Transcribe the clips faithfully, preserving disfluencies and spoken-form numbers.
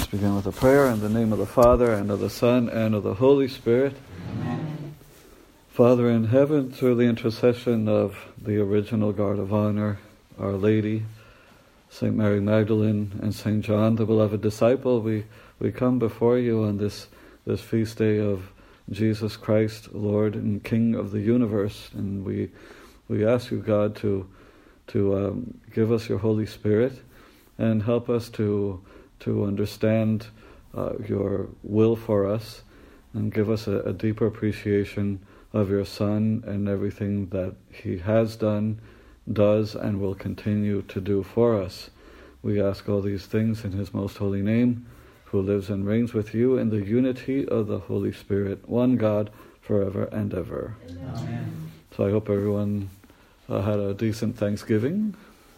begin with a prayer in the name of the Father, and of the Son, and of the Holy Spirit. Amen. Father in heaven, through the intercession of the original guard of honor, Our Lady, Saint Mary Magdalene, and Saint John, the beloved disciple, we, we come before you on this, this feast day of Jesus Christ, Lord and King of the universe, and we we ask you, God, to to um, give us your Holy Spirit and help us to to understand uh, your will for us, and give us a, a deeper appreciation of your Son and everything that he has done, does, and will continue to do for us. We ask all these things in his most holy name, who lives and reigns with you in the unity of the Holy Spirit, one God, forever and ever. Amen. So I hope everyone uh, had a decent Thanksgiving.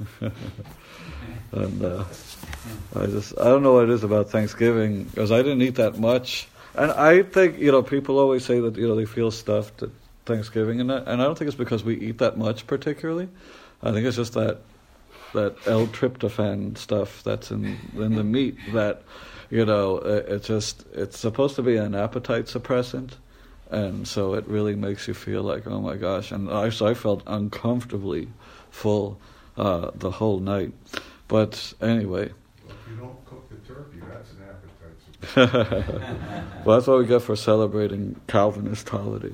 and uh, I just, I don't know what it is about Thanksgiving, because I didn't eat that much. And I think, you know, people always say that, you know, they feel stuffed at Thanksgiving, and I, and I don't think it's because we eat that much particularly. I think it's just that that L-tryptophan stuff that's in in the meat that, you know, it, it just, it's supposed to be an appetite suppressant, and so it really makes you feel like, oh my gosh, and I, so I felt uncomfortably full uh, the whole night. But anyway. Well, if you don't cook the turkey, that's an appetite suppressant. Well, that's what we get for celebrating Calvinist holidays.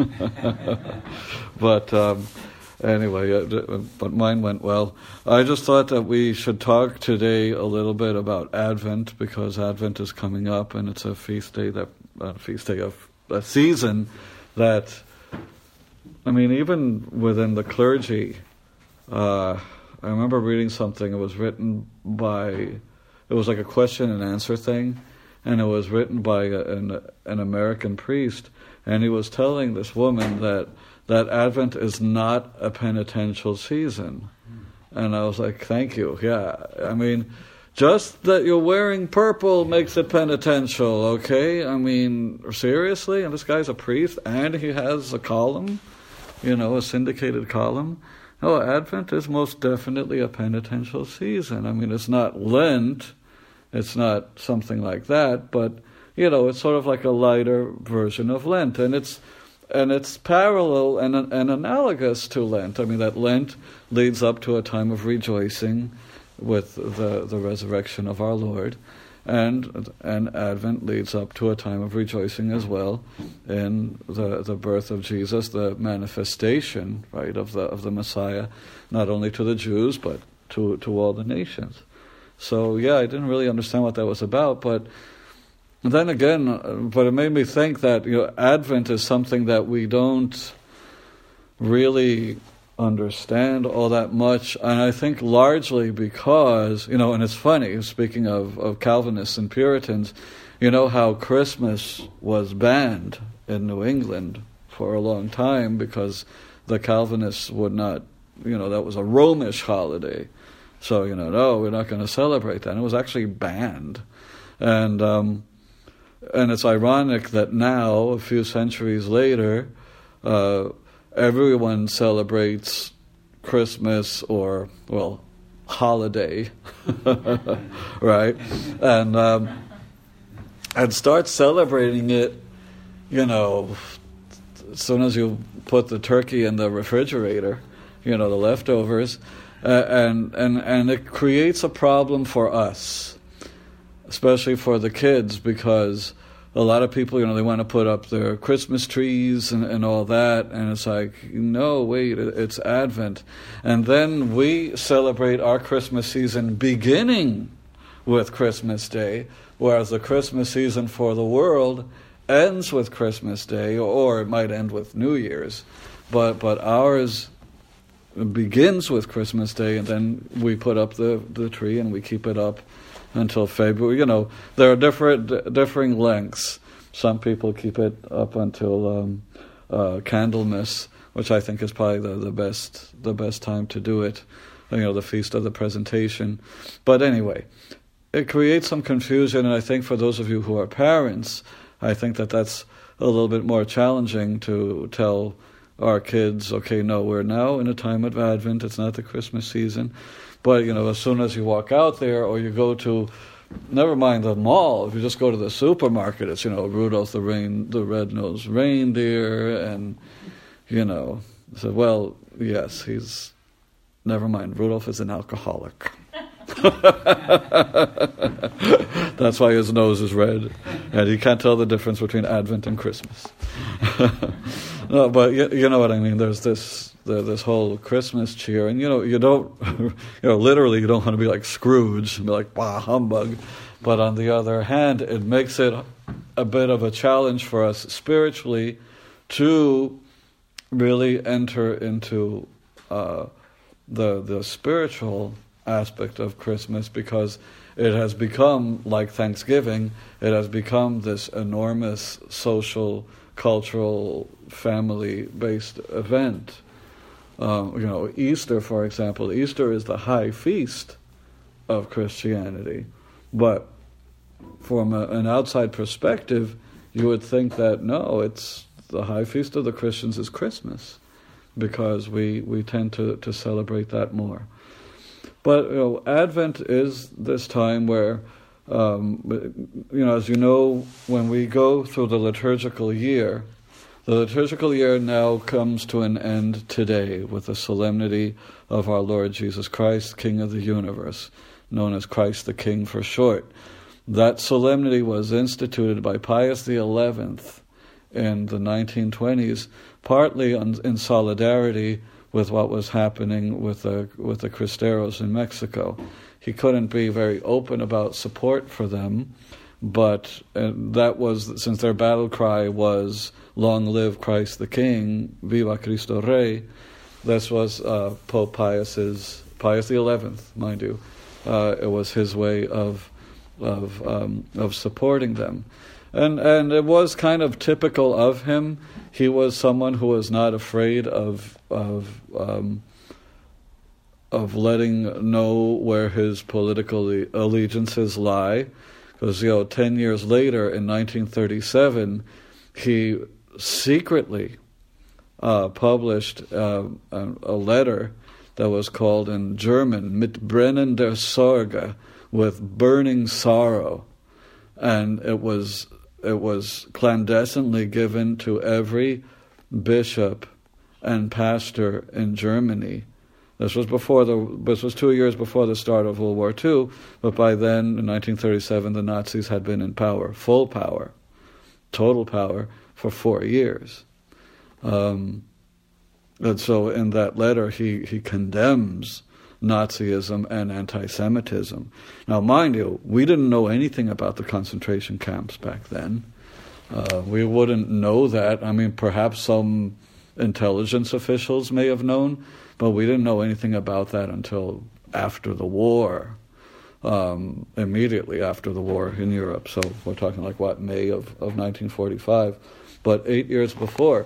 But um, anyway, uh, but mine went well. I just thought that we should talk today a little bit about Advent, because Advent is coming up, and it's a feast day that a feast day of a season that, I mean, even within the clergy, uh, I remember reading something. It was written by, it was like a question and answer thing, and it was written by a, an an American priest, and he was telling this woman that that Advent is not a penitential season. And I was like, thank you. Yeah, I mean, just that you're wearing purple makes it penitential, okay? I mean, seriously? And this guy's a priest, and he has a column, you know, a syndicated column. No, Advent is most definitely a penitential season. I mean, it's not Lent, it's not something like that, but, you know, it's sort of like a lighter version of Lent, and it's and it's parallel and, and analogous to Lent. I mean, that Lent leads up to a time of rejoicing with the, the resurrection of our Lord, and and Advent leads up to a time of rejoicing as well in the, the birth of Jesus, the manifestation, right, of the of the Messiah, not only to the Jews but to to all the nations. So yeah, I didn't really understand what that was about, but then again, but it made me think that, you know, Advent is something that we don't really understand all that much, and I think largely because, you know, and it's funny, speaking of, of Calvinists and Puritans, you know how Christmas was banned in New England for a long time because the Calvinists would not, you know, that was a Romish holiday. So, you know, no, we're not going to celebrate that. And it was actually banned. And um, and it's ironic that now, a few centuries later, uh, everyone celebrates Christmas or, well, holiday, right? And um, and starts celebrating it, you know, as soon as you put the turkey in the refrigerator, you know, the leftovers, uh, and and and it creates a problem for us, especially for the kids, because a lot of people, you know, they want to put up their Christmas trees and, and all that, and it's like, no, wait, it's Advent. And then we celebrate our Christmas season beginning with Christmas Day, whereas the Christmas season for the world ends with Christmas Day, or it might end with New Year's. But but ours begins with Christmas Day, and then we put up the, the tree and we keep it up until February. You know, there are different differing lengths. Some people keep it up until um, uh, Candlemas, which I think is probably the, the best the best time to do it. You know, the Feast of the Presentation. But anyway, it creates some confusion, and I think for those of you who are parents, I think that that's a little bit more challenging to tell our kids, okay, no, we're now in a time of Advent, it's not the Christmas season. But, you know, as soon as you walk out there or you go to never mind the mall. If you just go to the supermarket, it's, you know, Rudolph the rain, the red-nosed reindeer, and, you know, so, well, yes, he's, never mind, Rudolph is an alcoholic. That's why his nose is red, and he can't tell the difference between Advent and Christmas. No, but you, you know what I mean. There's this the, this whole Christmas cheer, and you know you don't, you know, literally you don't want to be like Scrooge and be like, bah, humbug. But on the other hand, it makes it a bit of a challenge for us spiritually to really enter into uh, the the spiritual aspect of Christmas, because it has become, like Thanksgiving, it has become this enormous social, cultural, family-based event. Uh, you know, Easter, for example, Easter is the high feast of Christianity, but from a, an outside perspective, you would think that no, it's the high feast of the Christians is Christmas, because we, we tend to, to celebrate that more. But you know, Advent is this time where, um, you know, as you know, when we go through the liturgical year, the liturgical year now comes to an end today with the solemnity of our Lord Jesus Christ, King of the universe, known as Christ the King for short. That solemnity was instituted by Pius the Eleventh in the nineteen twenties, partly on, in solidarity with what was happening with the with the Cristeros in Mexico. He couldn't be very open about support for them, but uh, that was, since their battle cry was "Long live Christ the King, Viva Cristo Rey," this was uh, Pope Pius's, Pius the Eleventh, mind you. Uh, it was his way of of um, of supporting them. And and it was kind of typical of him. He was someone who was not afraid of of um, of letting know where his political allegiances lie, because you know, ten years later, in nineteen thirty-seven, he secretly uh, published uh, a, a letter that was called in German "Mit brennender Sorge," with burning sorrow, and it was. It was clandestinely given to every bishop and pastor in Germany. This was before the. This was two years before the start of World War Two. But by then, in nineteen thirty-seven, the Nazis had been in power, full power, total power, for four years. Um, and so, in that letter, he he condemns Nazism and anti-Semitism. Now, mind you, we didn't know anything about the concentration camps back then. Uh, we wouldn't know that. I mean, perhaps some intelligence officials may have known, but we didn't know anything about that until after the war, um, immediately after the war in Europe. So we're talking like, what, May of, of nineteen forty-five. But eight years before,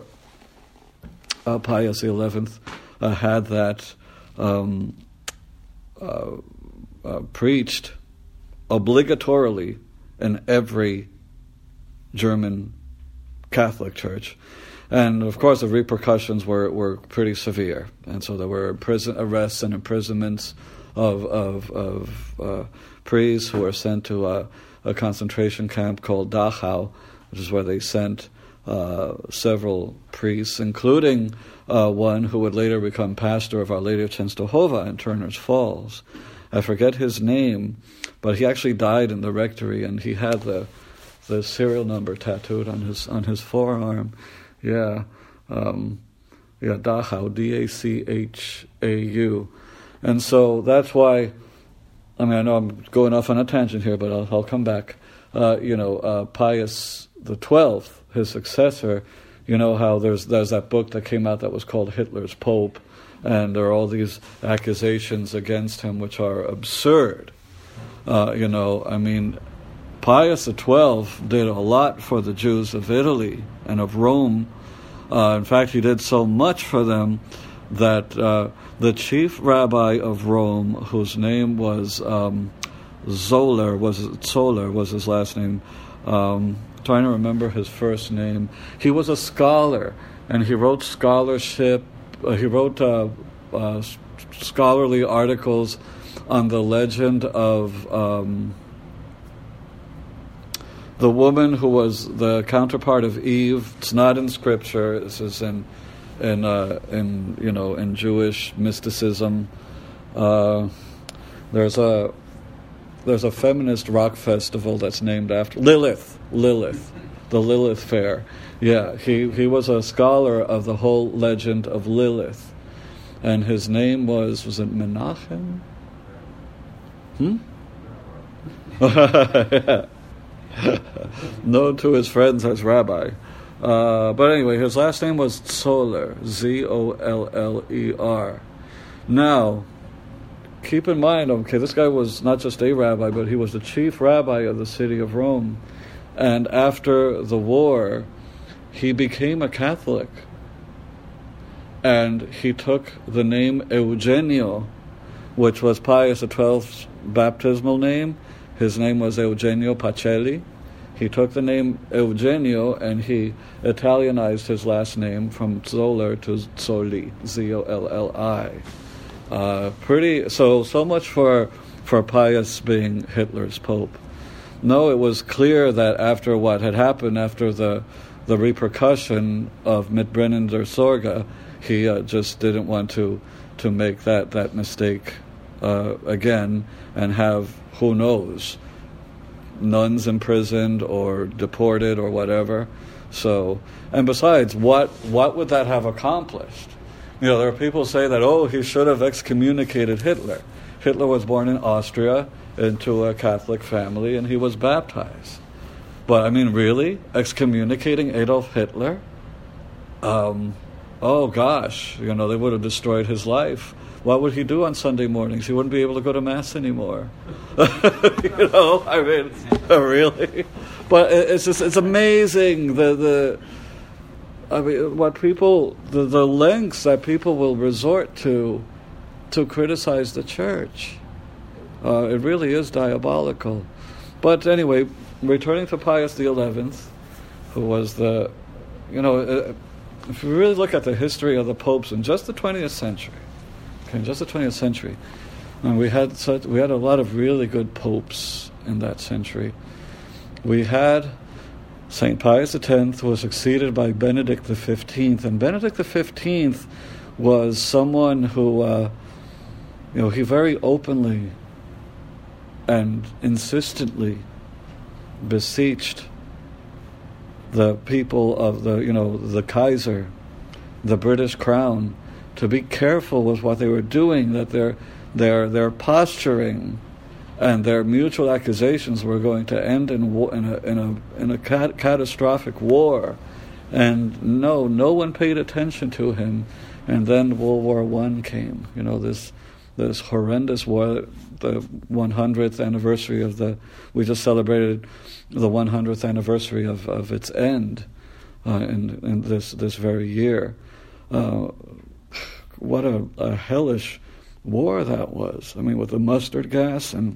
uh, Pius the Eleventh uh, had that um, Uh, uh, preached obligatorily in every German Catholic church, and of course the repercussions were, were pretty severe. And so there were prison arrests and imprisonments of of, of uh, priests who were sent to a, a concentration camp called Dachau, which is where they sent uh, several priests, including Uh, one who would later become pastor of Our Lady of Częstochowa in Turner's Falls. I forget his name, but he actually died in the rectory, and he had the the serial number tattooed on his on his forearm. Yeah, um, yeah, Dachau, D A C H A U, and so that's why. I mean, I know I'm going off on a tangent here, but I'll, I'll come back. Uh, you know, uh, Pius the Twelfth, his successor. You know how there's there's that book that came out that was called Hitler's Pope, and there are all these accusations against him which are absurd. Uh, you know, I mean, Pius the Twelfth did a lot for the Jews of Italy and of Rome. Uh, in fact, he did so much for them that uh, the chief rabbi of Rome, whose name was um, Zoller, was Zoller was his last name. Um, trying to remember his first name. He was a scholar, and he wrote scholarship. Uh, he wrote uh, uh, scholarly articles on the legend of um, the woman who was the counterpart of Eve. It's not in scripture. This is in in uh, in you know in Jewish mysticism. Uh, there's a there's a feminist rock festival that's named after Lilith. Lilith, the Lilith Fair. Yeah, he he was a scholar of the whole legend of Lilith, and his name was was it Menachem? Hmm. Yeah. Known to his friends as Rabbi. Uh, but anyway, his last name was Zoller, Z O L L E R. Now, keep in mind, okay, this guy was not just a rabbi, but he was the chief rabbi of the city of Rome. And after the war, he became a Catholic. And he took the name Eugenio, which was Pius the twelfth's baptismal name. His name was Eugenio Pacelli. He took the name Eugenio and he Italianized his last name from Zoller to Zolli, Z O L L I. Uh, pretty so so much for for Pius being Hitler's pope. No, it was clear that after what had happened, after the the repercussion of Mitbrennen der Sorge, he uh, just didn't want to to make that that mistake uh, again and have, who knows, nuns imprisoned or deported or whatever. So, and besides, what what would that have accomplished? You know, there are people who say that, oh, he should have excommunicated Hitler. Hitler was born in Austria into a Catholic family and he was baptized. But I mean, really? Excommunicating Adolf Hitler? Um, oh gosh, you know, they would have destroyed his life. What would he do on Sunday mornings? He wouldn't be able to go to Mass anymore. You know, I mean, really? But it's just, it's amazing the, the I mean, what people, the, the lengths that people will resort to to criticize the church. Uh, it really is diabolical. But anyway, returning to Pius the eleventh, who was the, you know, uh, if you really look at the history of the popes in just the twentieth century, okay, just the twentieth century, and we had such, we had a lot of really good popes in that century. We had Saint Pius X, who was succeeded by Benedict the fifteenth, and Benedict the fifteenth was someone who, uh, you know, he very openly and insistently beseeched the people of the, you know, the Kaiser, the British Crown, to be careful with what they were doing, that their their their posturing and their mutual accusations were going to end in war, in a in a in a cat- catastrophic war. And no, no one paid attention to him. And then World War One came. You know, this this horrendous war. The one hundredth anniversary of the, we just celebrated the one hundredth anniversary of, of its end uh, in in this this very year. Uh, what a, a hellish war that was. I mean, with the mustard gas and,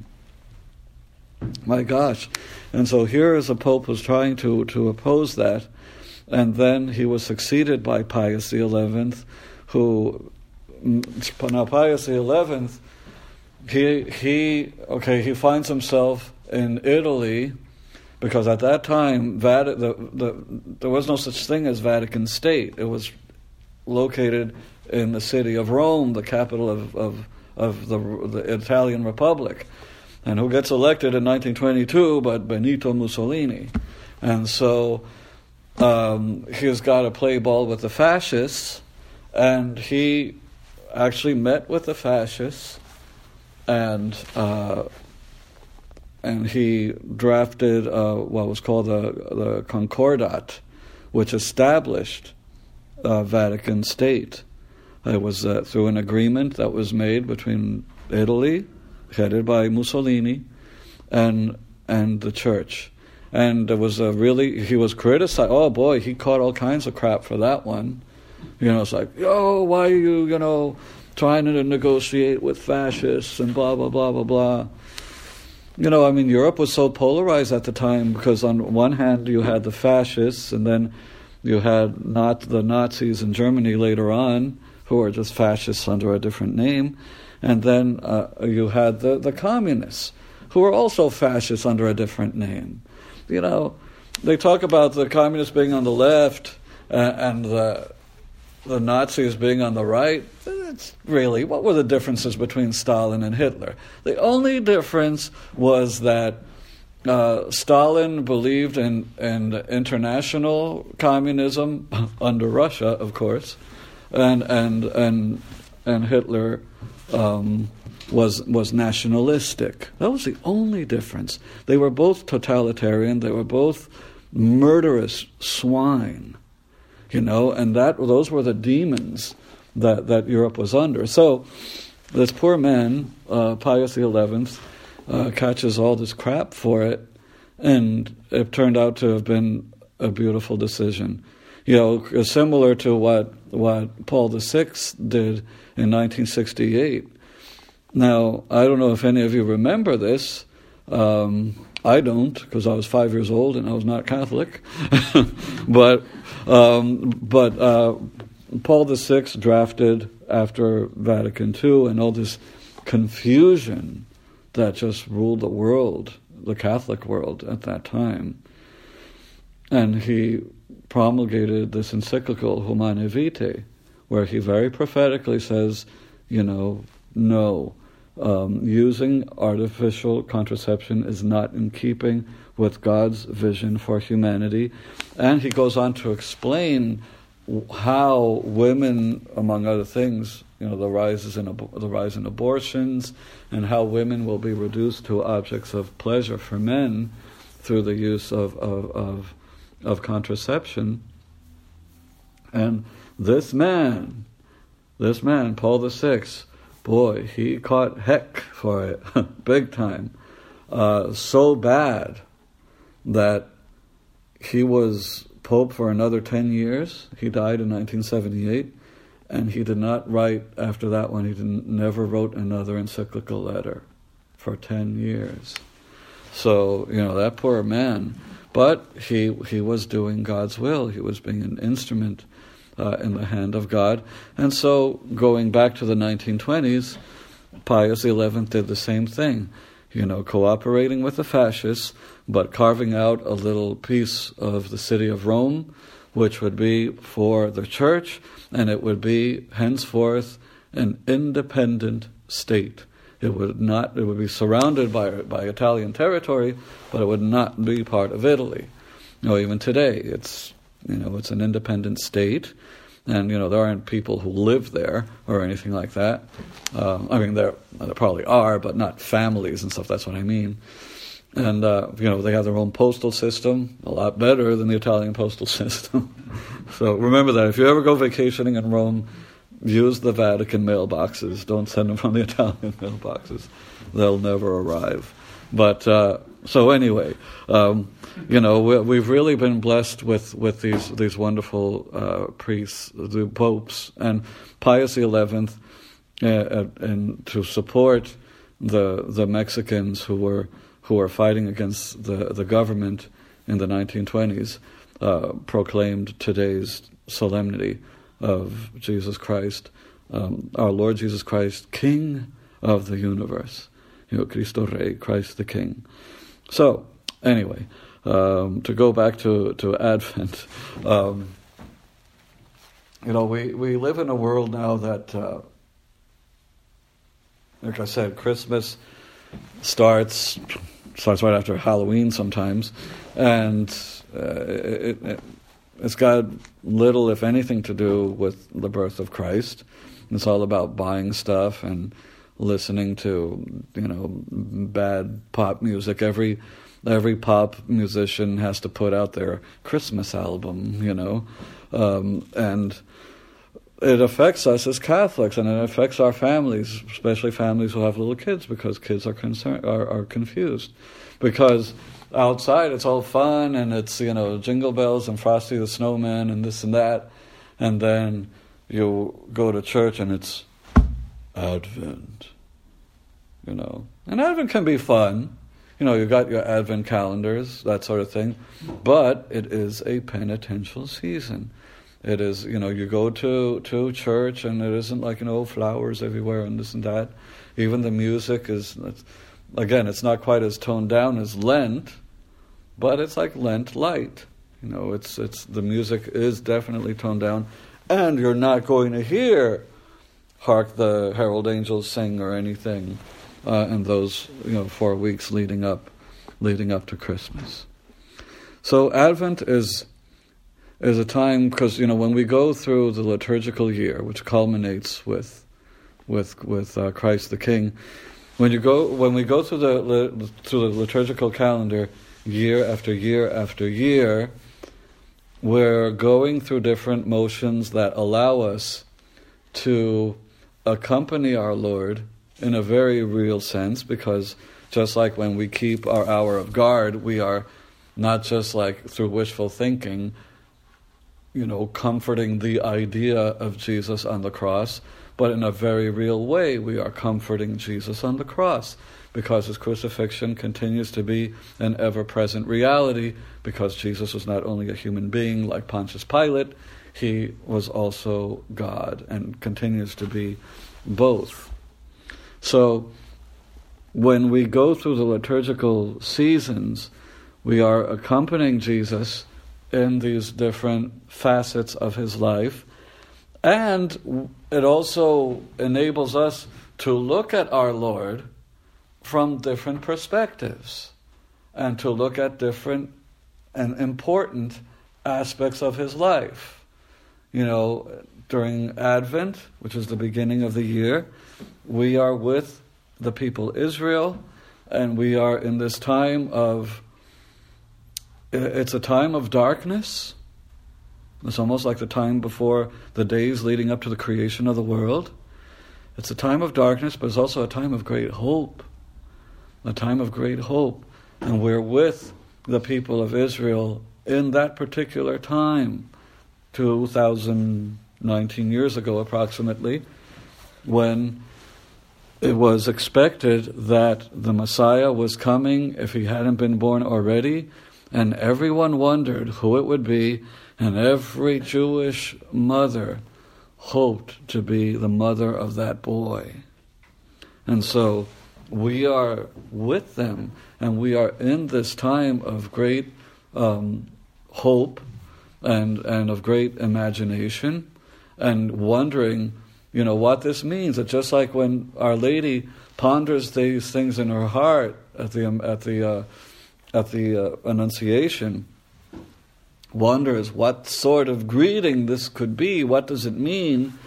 my gosh. And so here is a pope who's trying to, to oppose that, and then he was succeeded by Pius the eleventh, who, now Pius the eleventh, he, he, okay, he finds himself in Italy, because at that time, Vati- the, the, there was no such thing as Vatican State. It was located in the city of Rome, the capital of, of, of the, the Italian Republic. And who gets elected in nineteen twenty-two but Benito Mussolini. And so um, he's got to play ball with the fascists, and he actually met with the fascists, and uh, and he drafted uh, what was called the, the Concordat, which established uh, Vatican State. It was uh, through an agreement that was made between Italy, headed by Mussolini, and and the church. And there was a really, he was criticized. Oh boy, he caught all kinds of crap for that one. You know, it's like, oh, why are you, you know, trying to negotiate with fascists and blah, blah, blah, blah, blah. You know, I mean, Europe was so polarized at the time, because on one hand you had the fascists, and then you had not the Nazis in Germany later on, who were just fascists under a different name. And then uh, you had the, the communists, who were also fascists under a different name. you know, they talk about the communists being on the left and, and the the Nazis being on the right. It's really, what were the differences between Stalin and Hitler? The only difference was that uh, Stalin believed in, in international communism under Russia, of course, and and and and Hitler um, was was nationalistic. That was the only difference. They were both totalitarian. They were both murderous swine. You know, and that those were the demons that, that Europe was under. So this poor man, uh, Pius the Eleventh, uh, catches all this crap for it, and it turned out to have been a beautiful decision. You know, similar to what what Paul the Sixth did in nineteen sixty-eight. Now, I don't know if any of you remember this. Um, I don't, because I was five years old and I was not Catholic. but um, but uh, Paul the Sixth drafted after Vatican Two, and all this confusion that just ruled the world, the Catholic world at that time. And he promulgated this encyclical, Humanae Vitae, where he very prophetically says, you know, no, Um, using artificial contraception is not in keeping with God's vision for humanity. And he goes on to explain how women, among other things, you know, the rises in ab- the rise in abortions, and how women will be reduced to objects of pleasure for men through the use of of of, of contraception. And this man, this man, Paul the Sixth, boy, he caught heck for it, big time. Uh, so bad that he was Pope for another ten years. He died in nineteen seventy-eight, and he did not write, after that one, he didn't, never wrote another encyclical letter for ten years. So, you know, that poor man. But he he was doing God's will. He was being an instrument Uh, in the hand of God. And so, going back to the nineteen twenties, Pius the Eleventh did the same thing, you know, cooperating with the fascists, but carving out a little piece of the city of Rome, which would be for the church, and it would be henceforth an independent state. It would not, it would be surrounded by by Italian territory, but it would not be part of Italy. You know, even today, it's You know, it's an independent state, and, you know, there aren't people who live there or anything like that. Um, I mean, there, there probably are, but not families and stuff, that's what I mean. And, uh, you know, they have their own postal system, a lot better than the Italian postal system. So remember that. If you ever go vacationing in Rome, use the Vatican mailboxes. Don't send them from the Italian mailboxes. They'll never arrive. But, uh, so anyway, um, you know, we, we've really been blessed with, with these these wonderful uh, priests, the popes, and Pius the Eleventh, uh, and to support the the Mexicans who were who were fighting against the, the government in the nineteen twenties, uh, proclaimed today's solemnity of Jesus Christ, um, our Lord Jesus Christ, King of the universe. You know, Cristo Rey, Christ the King. So, anyway, um, to go back to, to Advent, um, you know, we, we live in a world now that, uh, like I said, Christmas starts starts right after Halloween sometimes, and uh, it, it, it's got little, if anything, to do with the birth of Christ. It's all about buying stuff and listening to, you know, bad pop music. Every every pop musician has to put out their Christmas album, you know, um, and it affects us as Catholics, and it affects our families, especially families who have little kids, because kids are concerned, are, are confused, because outside it's all fun and it's, you know, Jingle Bells and Frosty the Snowman and this and that, and then you go to church and it's Advent, you know. And Advent can be fun. You know, you got your Advent calendars, that sort of thing. But it is a penitential season. It is, you know, you go to, to church and it isn't like, you know, flowers everywhere and this and that. Even the music is, it's, again, it's not quite as toned down as Lent, but it's like Lent light. You know, it's it's the music is definitely toned down, and you're not going to hear "Hark the Herald Angels Sing" or anything uh, in those you know four weeks leading up leading up to Christmas. So Advent is is a time, because you know when we go through the liturgical year, which culminates with with with uh, Christ the King, when you go when we go through the through the liturgical calendar year after year after year, we're going through different motions that allow us to accompany our Lord in a very real sense, because just like when we keep our hour of guard, we are not just like through wishful thinking, you know, comforting the idea of Jesus on the cross, but in a very real way we are comforting Jesus on the cross, because his crucifixion continues to be an ever-present reality, because Jesus was not only a human being like Pontius Pilate, he was also God and continues to be both. So when we go through the liturgical seasons, we are accompanying Jesus in these different facets of his life, and it also enables us to look at our Lord from different perspectives, and to look at different and important aspects of his life. You know, during Advent, which is the beginning of the year, we are with the people Israel, and we are in this time of, it's a time of darkness. It's almost like the time before the days leading up to the creation of the world. It's a time of darkness, but it's also a time of great hope. A time of great hope. And we're with the people of Israel in that particular time, two thousand nineteen years ago approximately, when it was expected that the Messiah was coming if he hadn't been born already, and everyone wondered who it would be, and every Jewish mother hoped to be the mother of that boy. And so we are with them, and we are in this time of great um, hope and and of great imagination, and wondering, you know, what this means. It's just like when Our Lady ponders these things in her heart at the um, at the uh, at the uh, Annunciation, wonders what sort of greeting this could be. What does it mean?